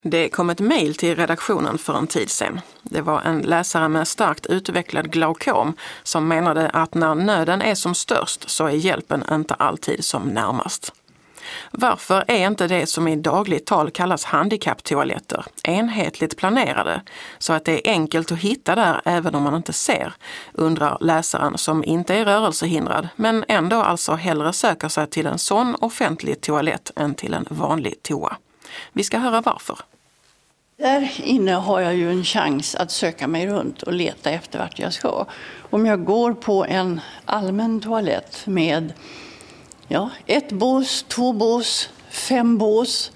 Det kom ett mejl till redaktionen för en tid sedan. Det var en läsare med starkt utvecklad glaukom som menade att när nöden är som störst så är hjälpen inte alltid som närmast. Varför är inte det som i dagligt tal kallas handikapptoaletter enhetligt planerade så att det är enkelt att hitta där även om man inte ser, undrar läsaren som inte är rörelsehindrad men ändå alltså hellre söker sig till en sån offentlig toalett än till en vanlig toa. Vi ska höra varför. Där inne har jag ju en chans att söka mig runt och leta efter vart jag ska. Om jag går på en allmän toalett med 1 bås, 2 bås, 5 bås.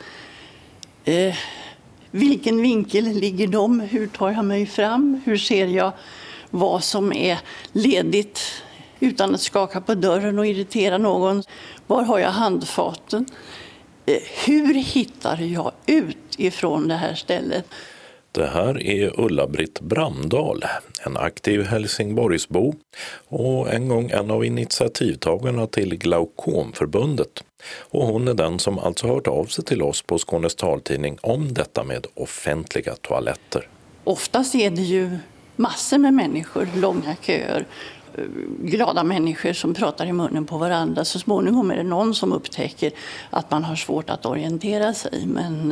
Vilken vinkel ligger de? Hur tar jag mig fram? Hur ser jag vad som är ledigt utan att skaka på dörren och irritera någon? Var har jag handfaten? Hur hittar jag ut ifrån det här stället? Det här är Ulla-Britt Bramdahl, en aktiv Helsingborgsbo och en gång en av initiativtagarna till Glaukomförbundet. Och hon är den som alltså hört av sig till oss på Skånes taltidning om detta med offentliga toaletter. Oftast är det ju massor med människor, långa köer, glada människor som pratar i munnen på varandra. Så småningom är det någon som upptäcker att man har svårt att orientera sig, men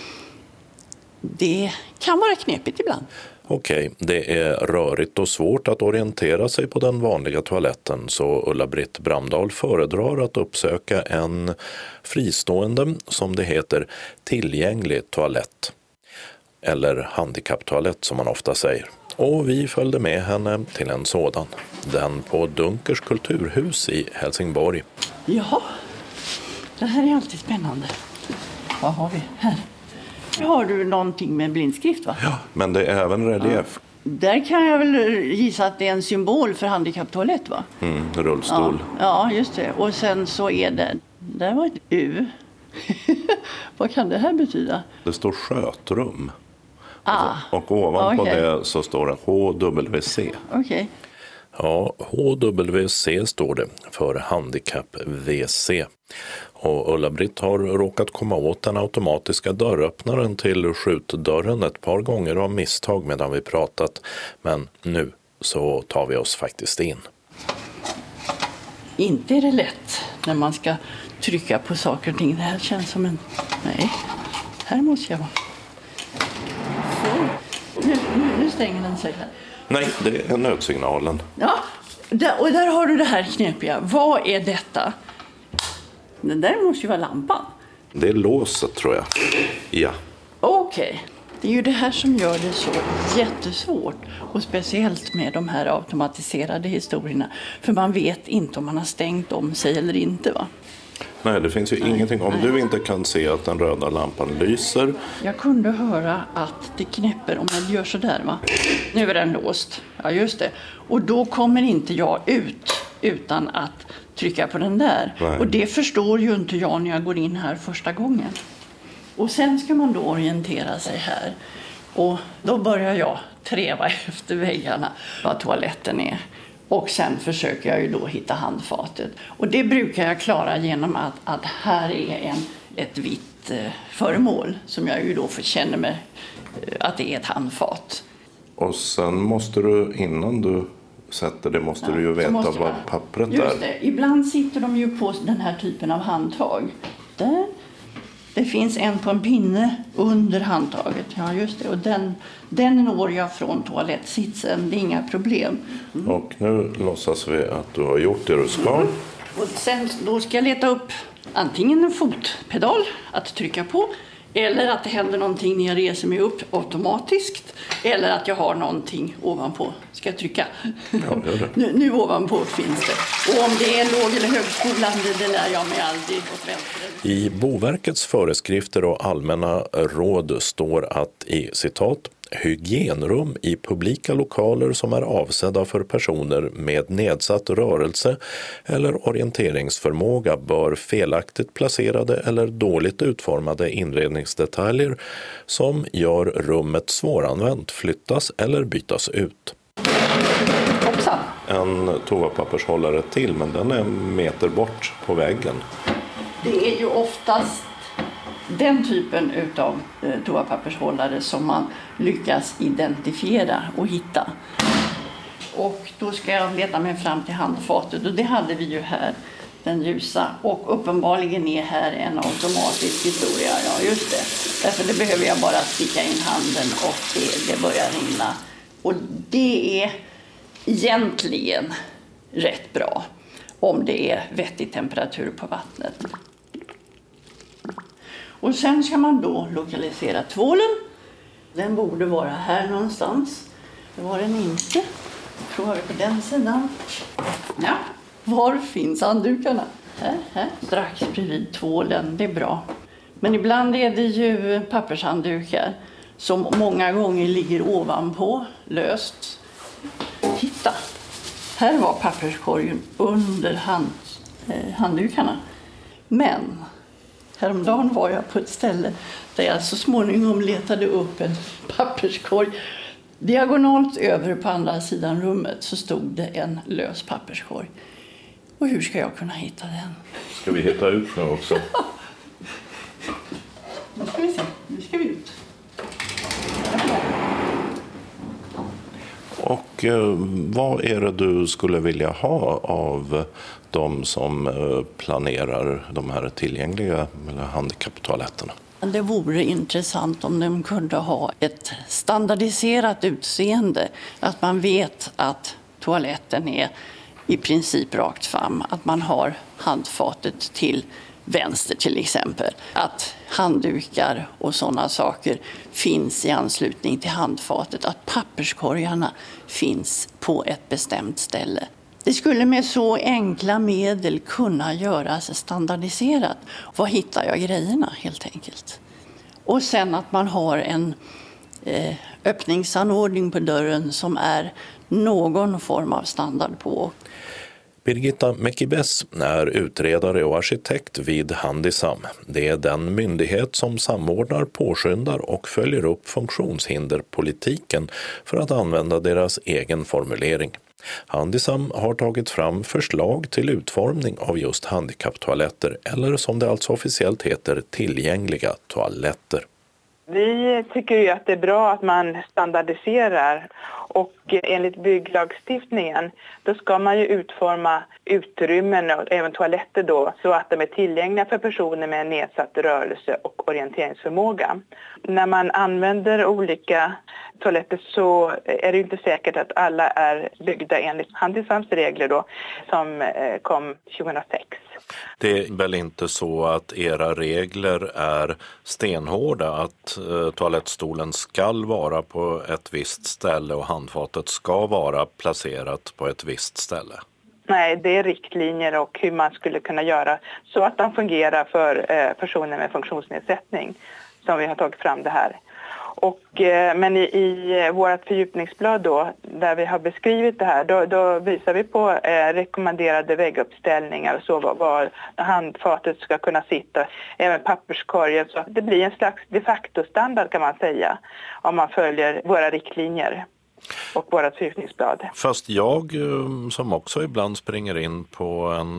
det kan vara knepigt ibland. Okej, det är rörigt och svårt att orientera sig på den vanliga toaletten, så Ulla-Britt Bramdahl föredrar att uppsöka en fristående, som det heter, tillgänglig toalett. Eller handikapptoalett som man ofta säger. Och vi följde med henne till en sådan. Den på Dunkers kulturhus i Helsingborg. Ja, det här är alltid spännande. Vad har vi här? Har du någonting med blindskrift, va? Ja, men det är även relief. Ja. Där kan jag väl gissa att det är en symbol för handikapptoalett, va? Rullstol. Ja, just det. Och sen så är det... Där var ett U. Vad kan det här betyda? Det står skötrum. Och ovanpå det så står det HWC. Okej. Ja, HWC står det för handikapp-WC. Och Ulla-Britt har råkat komma åt den automatiska dörröppnaren till skjutdörren ett par gånger av misstag medan vi pratat. Men nu så tar vi oss faktiskt in. Inte är det lätt när man ska trycka på saker och ting. Det här känns som en... Nej, här måste jag vara. Så, nu stänger den sig här. Nej, det är nödsignalen. Ja, och där har du det här knepiga. Vad är detta? Den där måste ju vara lampan. Det är låset, tror jag. Ja. Okej. Det är ju det här som gör det så jättesvårt. Och speciellt med de här automatiserade historierna. För man vet inte om man har stängt om sig eller inte, va? Nej, det finns ju ingenting. Om du inte kan se att den röda lampan lyser. Jag kunde höra att det knäpper om jag gör så där, va? Nu är den låst. Ja, just det. Och då kommer inte jag ut utan att trycka på den där. Nej. Och det förstår ju inte jag när jag går in här första gången. Och sen ska man då orientera sig här. Och då börjar jag treva efter väggarna vad toaletten är. Och sen försöker jag ju då hitta handfatet. Och det brukar jag klara genom att här är ett vitt föremål som jag ju då känner mig att det är ett handfat. Och sen måste du, innan du sätter det, måste du ju veta vad pappret är. Just det, ibland sitter de ju på den här typen av handtag. Där. Det finns en på en pinne under handtaget. Ja, just det. Och den når jag från toalettsitsen. Det är inga problem. Och nu låtsas vi att du har gjort det du ska. Och sen då ska jag leta upp antingen en fotpedal att trycka på. Eller att det händer någonting när jag reser mig upp automatiskt. Eller att jag har någonting ovanpå. Ska jag trycka? Ja, gör det. Nu ovanpå finns det. Och om det är låg- eller högskolan, det lär jag mig aldrig åt vänster. I Boverkets föreskrifter och allmänna råd står att i citat hygienrum i publika lokaler som är avsedda för personer med nedsatt rörelse eller orienteringsförmåga bör felaktigt placerade eller dåligt utformade inredningsdetaljer som gör rummet svåranvänt flyttas eller bytas ut. Hoppsan. En toapappershållare till, men den är en meter bort på väggen. Det är ju oftast den typen utav toapappershållare som man lyckas identifiera och hitta. Och då ska jag leta mig fram till handfatet, och det hade vi ju här, den ljusa. Och uppenbarligen är här en automatisk historia. Ja, just det. Därför det behöver jag bara sticka in handen och det börjar rinna. Och det är egentligen rätt bra om det är vettig temperatur på vattnet. Och sen ska man då lokalisera tvålen. Den borde vara här någonstans. Det var den inte. Jag tror på den sidan. Ja, var finns handdukarna? Här. Strax bredvid tvålen, det är bra. Men ibland är det ju pappershanddukar som många gånger ligger ovanpå, löst. Titta, här var papperskorgen under handdukarna. Men häromdagen var jag på ett ställe där jag så småningom letade upp en papperskorg. Diagonalt över på andra sidan rummet så stod det en lös papperskorg. Och hur ska jag kunna hitta den? Ska vi hitta ut nu också? Nu ska vi se. Nu ska vi ut. Och vad är det du skulle vilja ha av de som planerar de här tillgängliga handikapptoaletterna? Det vore intressant om de kunde ha ett standardiserat utseende. Att man vet att toaletten är i princip rakt fram. Att man har handfatet till vänster till exempel. Att handdukar och sådana saker finns i anslutning till handfatet. Att papperskorgarna finns på ett bestämt ställe. Det skulle med så enkla medel kunna göras standardiserat. Var hittar jag grejerna helt enkelt? Och sen att man har en öppningsanordning på dörren som är någon form av standard på. Birgitta Mekibes är utredare och arkitekt vid Handisam. Det är den myndighet som samordnar, påskyndar och följer upp funktionshinderpolitiken för att använda deras egen formulering. Handisam har tagit fram förslag till utformning av just handikapptoaletter, eller som det alltså officiellt heter, tillgängliga toaletter. Vi tycker ju att det är bra att man standardiserar, och enligt bygglagstiftningen då ska man ju utforma utrymmen och även toaletter då så att de är tillgängliga för personer med nedsatt rörelse och orienteringsförmåga. När man använder olika toaletter så är det ju inte säkert att alla är byggda enligt Handisams regler då, som kom 2006. Det är väl inte så att era regler är stenhårda, att toalettstolen ska vara på ett visst ställe och handfatet ska vara placerat på ett visst ställe? Nej, det är riktlinjer och hur man skulle kunna göra så att de fungerar för personer med funktionsnedsättning som vi har tagit fram det här. Men i vårt fördjupningsblad då, där vi har beskrivit det här, då visar vi på rekommenderade vägguppställningar och så var handfatet ska kunna sitta, även papperskorgen, så att det blir en slags de facto-standard kan man säga om man följer våra riktlinjer och vårt fördjupningsblad. Fast jag som också ibland springer in på en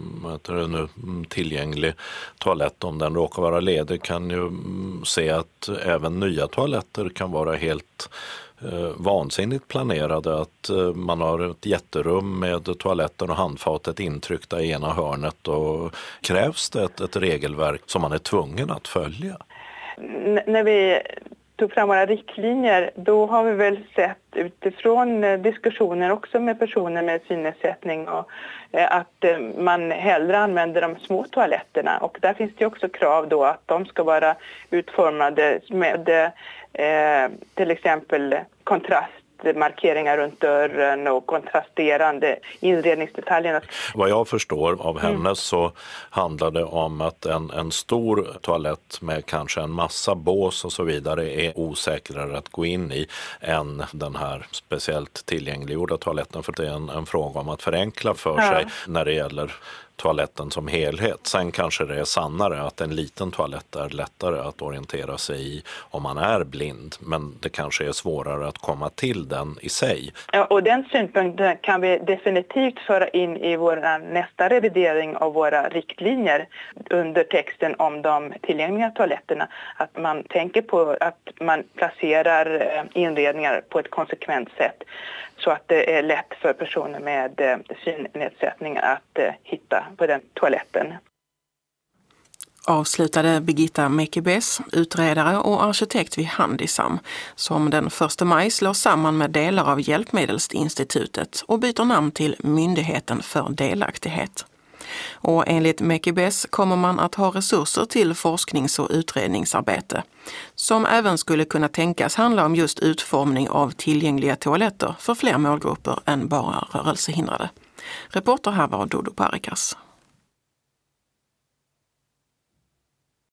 tillgänglig toalett, om den råkar vara ledig, kan ju se att även nya toaletter kan vara helt vansinnigt planerade, att man har ett jätterum med toaletten och handfatet intryckta i ena hörnet, och krävs det ett regelverk som man är tvungen att följa? När vi tog fram våra riktlinjer, då har vi väl sett utifrån diskussioner också med personer med synnedsättning och att man hellre använder de små toaletterna, och där finns det också krav då att de ska vara utformade med till exempel kontrastmarkeringar runt dörren och kontrasterande inredningsdetaljerna. Vad jag förstår av henne så handlar det om att en stor toalett med kanske en massa bås och så vidare är osäkrare att gå in i än den här speciellt tillgängliggjorda toaletten, för det är en fråga om att förenkla för sig när det gäller toaletten som helhet. Sen kanske det är sannare att en liten toalett är lättare att orientera sig i om man är blind, men det kanske är svårare att komma till den i sig. Ja, och den synpunkten kan vi definitivt föra in i vår nästa revidering av våra riktlinjer under texten om de tillgängliga toaletterna. Att man tänker på att man placerar inredningar på ett konsekvent sätt så att det är lätt för personer med synnedsättning att hitta på den toaletten. Avslutade Birgitta Mekibes, utredare och arkitekt vid Handisam, som den 1 maj slår samman med delar av Hjälpmedelsinstitutet och byter namn till Myndigheten för delaktighet. Och enligt Mekibes kommer man att ha resurser till forsknings- och utredningsarbete, som även skulle kunna tänkas handla om just utformning av tillgängliga toaletter för fler målgrupper än bara rörelsehindrade. Reporter här var Dodo Parikas.